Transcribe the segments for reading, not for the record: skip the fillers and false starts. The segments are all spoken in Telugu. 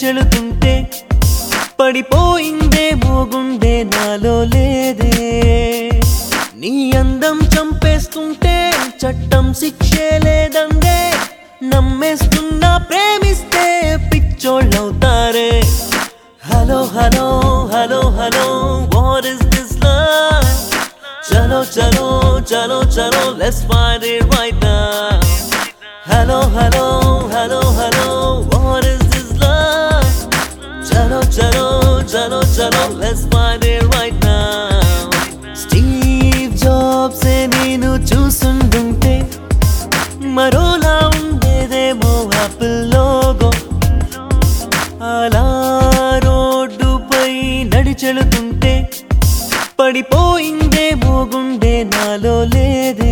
నడిచెళుతుంటే పడిపోయిందేమో గుండె నాలో లేదే. నీ అందం చంపేస్తుంటే చట్టం శిక్షే లేదందే. నమ్మేస్తున్నా ప్రేమిస్తే పిచ్చోళ్ళవుతారే. Hello hello hello hello what is this love? చలో చలో చలో చలో let's find it right now. Hello hello hello hello what is this love? చలో చలో చలో చలో let's find it right now. Steve Jobs నేను చూస్తుంటే మరోలా ఉండేదేమో ఆపిల్ లోగో. అలా రోడ్డుపై నడిచెళుతుంటే పడిపోయిందేమో గుండె నాలో లేదే.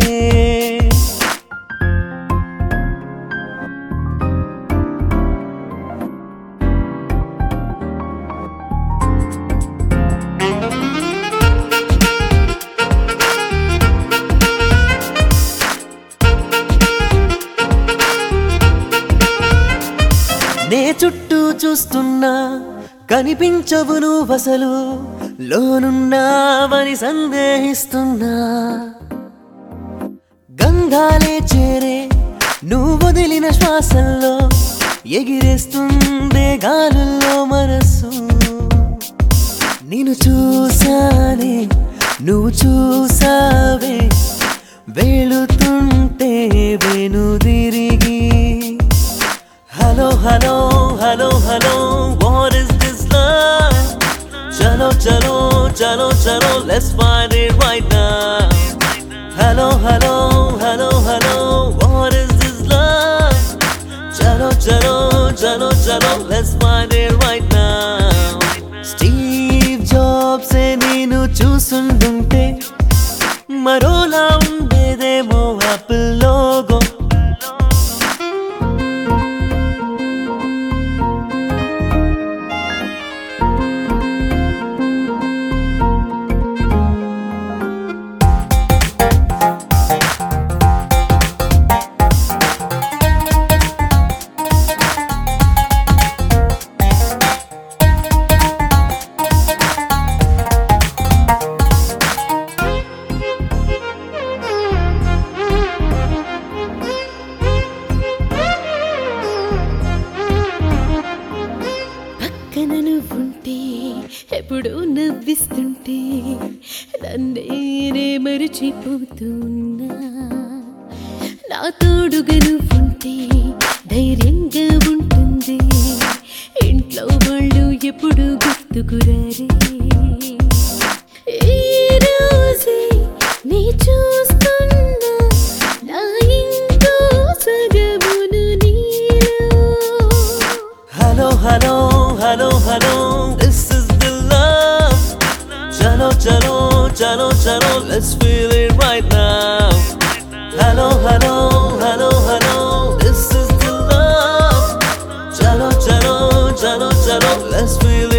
నే చుట్టూ చూస్తున్నా కనిపించవు నువ్వసలు. లోనున్నావని సందేహిస్తున్నా. గంధాలే చేరే నువ్వు వదిలిన శ్వాసల్లో ఎగిరేస్తుందే గాలుల్లో మనసు. నిన్ను చూసానే నువ్వు చూసావే వెళుతుంటే వెనుదిరిగి. Hello hello hello hello what is this love? చలో చలో చలో చలో let's find it right now. Hello hello hello hello what is this love? చలో చలో చలో చలో let's find it right now. Steve Jobs నేను చూస్తుంటే మరోలా ఉండేదేమో ఆపిల్ లోగో. నువ్వుంటే ఎప్పుడు నవ్విస్తుంటే నన్నే మరిచిపోతున్నా. నా తోడుగా నువ్వుంటే ధైర్యంగా ఉంటుంది. ఇంట్లో వాళ్ళు ఎప్పుడు గుర్తుకురారే. ఈ రోజే నీ చూస్తున్నా నా ఇంకో సగమును నీలో. Hello hello hello hello this is the love. చలో చలో చలో చలో let's feel it right now. Hello hello hello hello this is the love. చలో చలో చలో చలో let's feel it.